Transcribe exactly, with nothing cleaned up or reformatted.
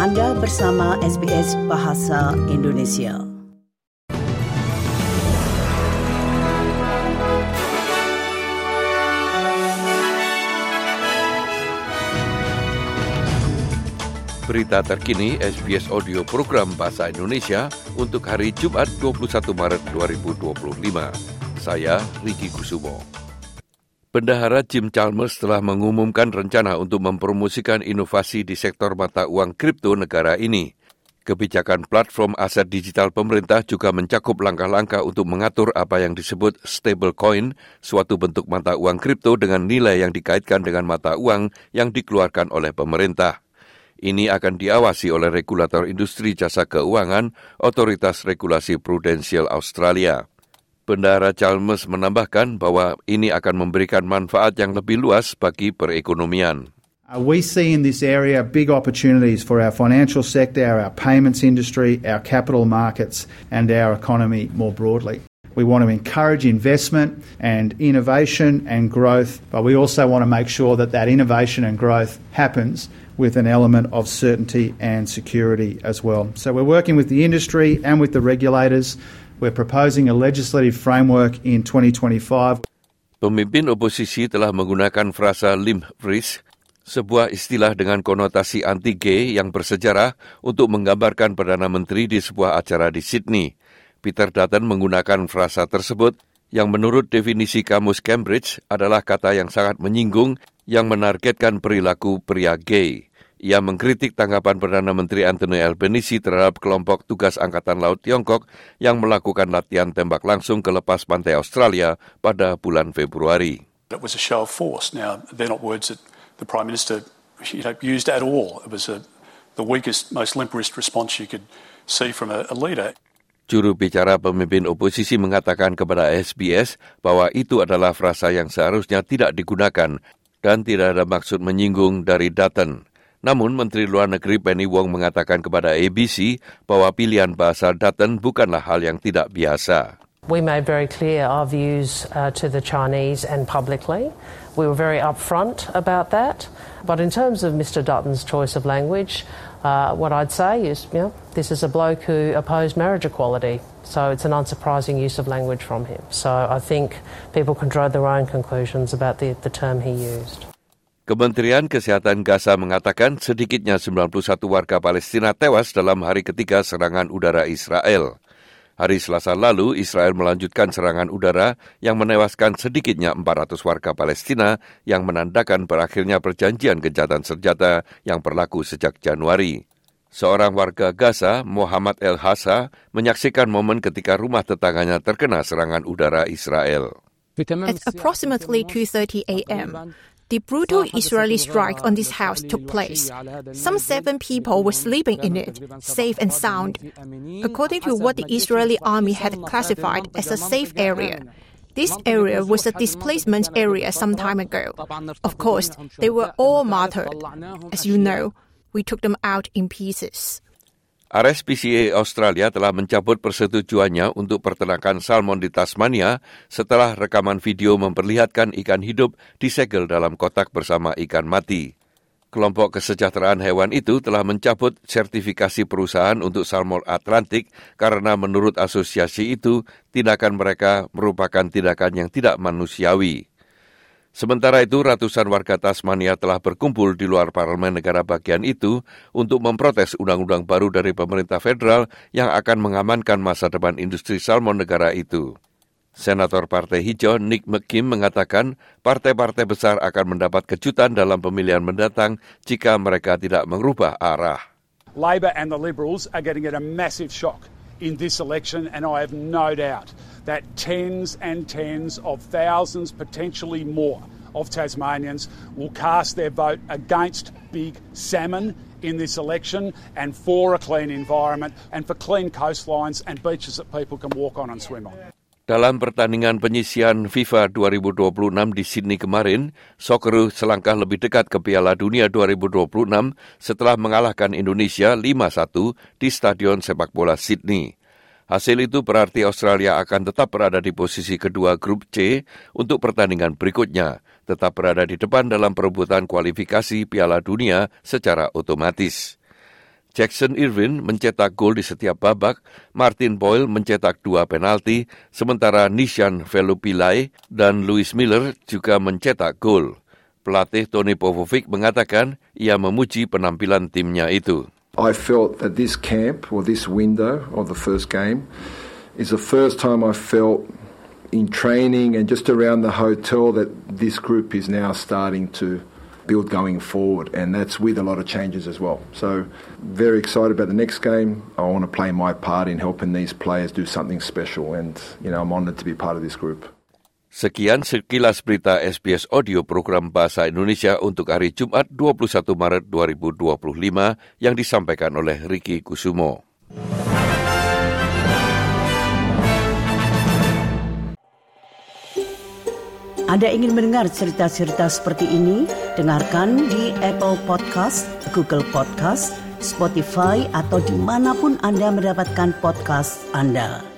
Anda bersama S B S Bahasa Indonesia. Berita terkini S B S Audio Program Bahasa Indonesia untuk hari Jumat dua puluh satu Maret dua ribu dua puluh lima. Saya Riki Kusumo. Bendahara Jim Chalmers telah mengumumkan rencana untuk mempromosikan inovasi di sektor mata uang kripto negara ini. Kebijakan platform aset digital pemerintah juga mencakup langkah-langkah untuk mengatur apa yang disebut stablecoin, suatu bentuk mata uang kripto dengan nilai yang dikaitkan dengan mata uang yang dikeluarkan oleh pemerintah. Ini akan diawasi oleh regulator industri jasa keuangan, Otoritas Regulasi Prudensial Australia. Bendahara Chalmers menambahkan bahwa ini akan memberikan manfaat yang lebih luas bagi perekonomian. Uh, we see in this area big opportunities for our financial sector, our payments industry, our capital markets and our economy more broadly. We want to encourage investment and innovation and growth, but we also want to make sure that that innovation and growth happens with an element of certainty and security as well. So we're working with the industry and with the regulators. We're proposing a legislative framework in twenty twenty-five. Pemimpin oposisi telah menggunakan frasa limp wrist, sebuah istilah dengan konotasi anti-gay yang bersejarah untuk menggambarkan Perdana Menteri di sebuah acara di Sydney. Peter Dutton menggunakan frasa tersebut yang menurut definisi Kamus Cambridge adalah kata yang sangat menyinggung yang menargetkan perilaku pria gay. Ia mengkritik tanggapan Perdana Menteri Anthony Albanese terhadap kelompok tugas Angkatan Laut Tiongkok yang melakukan latihan tembak langsung ke lepas pantai Australia pada bulan Februari. It was a show of force. Now, they're not words that the Prime Minister you know, used at all. It was a, the weakest, most limp-wrist response you could see from a, a leader. Juru bicara pemimpin oposisi mengatakan kepada S B S bahwa itu adalah frasa yang seharusnya tidak digunakan dan tidak ada maksud menyinggung dari Dutton. Namun, Menteri Luar Negeri Penny Wong mengatakan kepada A B C bahwa pilihan bahasa Dutton bukanlah hal yang tidak biasa. We made very clear our views uh, to the Chinese and publicly. We were very upfront about that. But in terms of Mister Dutton's choice of language, uh, what I'd say is, you know, this is a bloke who opposed marriage equality. So it's an unsurprising use of language from him. So I think people can draw their own conclusions about the, the term he used. Kementerian Kesehatan Gaza mengatakan sedikitnya sembilan puluh satu warga Palestina tewas dalam hari ketiga serangan udara Israel. Hari Selasa lalu, Israel melanjutkan serangan udara yang menewaskan sedikitnya empat ratus warga Palestina yang menandakan berakhirnya perjanjian gencatan senjata yang berlaku sejak Januari. Seorang warga Gaza, Muhammad El Hassa, menyaksikan momen ketika rumah tetangganya terkena serangan udara Israel. At approximately two thirty a.m., the brutal Israeli strike on this house took place. Some seven people were sleeping in it, safe and sound. According to what the Israeli army had classified as a safe area, this area was a displacement area some time ago. Of course, they were all martyred. As you know, we took them out in pieces. R S P C A Australia telah mencabut persetujuannya untuk peternakan salmon di Tasmania setelah rekaman video memperlihatkan ikan hidup disegel dalam kotak bersama ikan mati. Kelompok kesejahteraan hewan itu telah mencabut sertifikasi perusahaan untuk salmon Atlantik karena menurut asosiasi itu tindakan mereka merupakan tindakan yang tidak manusiawi. Sementara itu, ratusan warga Tasmania telah berkumpul di luar parlemen negara bagian itu untuk memprotes undang-undang baru dari pemerintah federal yang akan mengamankan masa depan industri salmon negara itu. Senator Partai Hijau Nick McKim mengatakan partai-partai besar akan mendapat kejutan dalam pemilihan mendatang jika mereka tidak mengubah arah. Labor and the Liberals are getting a massive shock in this election, and I have no doubt that tens and tens of thousands, potentially more, of Tasmanians will cast their vote against big salmon in this election and for a clean environment and for clean coastlines and beaches that people can walk on and swim on. Dalam pertandingan penyisian FIFA dua ribu dua puluh enam di Sydney kemarin, Socceroos selangkah lebih dekat ke Piala Dunia dua ribu dua puluh enam setelah mengalahkan Indonesia lima satu di Stadion Sepak Bola Sydney. Hasil itu berarti Australia akan tetap berada di posisi kedua grup C untuk pertandingan berikutnya, tetap berada di depan dalam perebutan kualifikasi Piala Dunia secara otomatis. Jackson Irvine mencetak gol di setiap babak, Martin Boyle mencetak dua penalti, sementara Nishan Velupillai dan Louis Miller juga mencetak gol. Pelatih Tony Popovic mengatakan ia memuji penampilan timnya itu. I felt that this camp, or this window of the first game, is the first time I felt in training and just around the hotel that this group is now starting to build going forward, and that's with a lot of changes as well. So very excited about the next game. I want to play my part in helping these players do something special, and you know I'm honoured to be part of this group. Sekian sekilas berita S B S Audio program Bahasa Indonesia untuk hari Jumat dua puluh satu Maret dua ribu dua puluh lima yang disampaikan oleh Ricky Kusumo. Anda ingin mendengar cerita-cerita seperti ini? Dengarkan di Apple Podcast, Google Podcast, Spotify, atau dimanapun Anda mendapatkan podcast Anda.